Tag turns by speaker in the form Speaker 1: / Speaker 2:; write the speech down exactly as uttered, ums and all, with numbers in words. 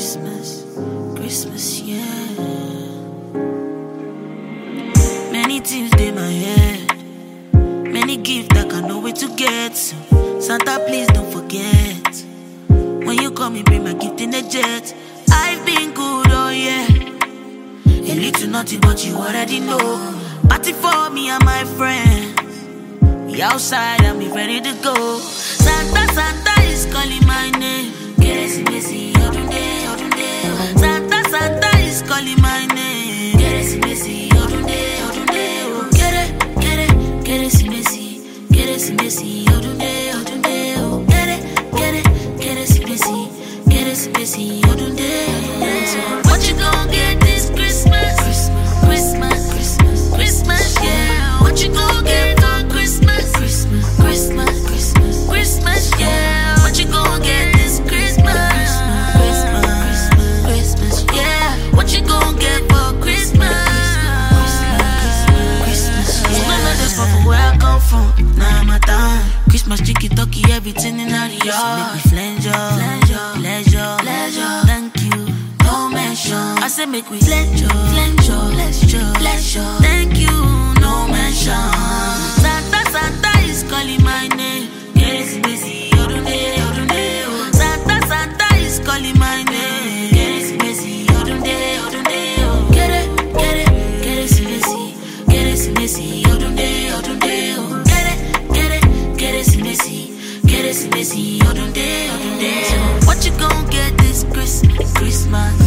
Speaker 1: Christmas, Christmas, yeah. Many things in my head, many gifts I can't know where to get. So Santa, please don't forget. When you call me, bring my gift in a jet. I've been good, oh yeah. A little naughty, but you already know. Party for me and my friends. We outside and we ready to go. Santa, Santa is calling my name. Keresi Messi, Odunde, Odunde. Santa, Santa is calling my name. Keresi Messi, Odunde, Odunde. Kere, Kere, Keresi Messi, Keresi Messi, Odunde, Odunde. Kere, Kere, Keresi Messi, Keresi Messi, Odunde, Odunde. What you gon' get this Christmas? Christmas, Christmas, Christmas, Christmas, yeah. What you gon' get for Christmas? Christmas, Christmas, Christmas, Christmas, yeah. What you gon' get this Christmas? Christmas, Christmas, Christmas, yeah. What you gon' get for Christmas? Christmas, Christmas, yeah. None of this for where I come from. Now my time. Christmas chicken, turkey, everything in the yard. Make me flange up, pleasure, pleasure. Thank you, no mention. I say make we flange up, pleasure, pleasure. Thank you, no mention. Santa, Santa is calling my name. Keresi Messi, Odunde, Odunde. Santa, Santa is calling my name. Keresi Messi, Odunde, Odunde. Kere, Kere, Keresi Messi, Keresi Messi, Odunde, Odunde. Kere, Kere, Keresi Messi, Keresi Messi, Odunde, Odunde. What you gon' get this Christmas? Christmas.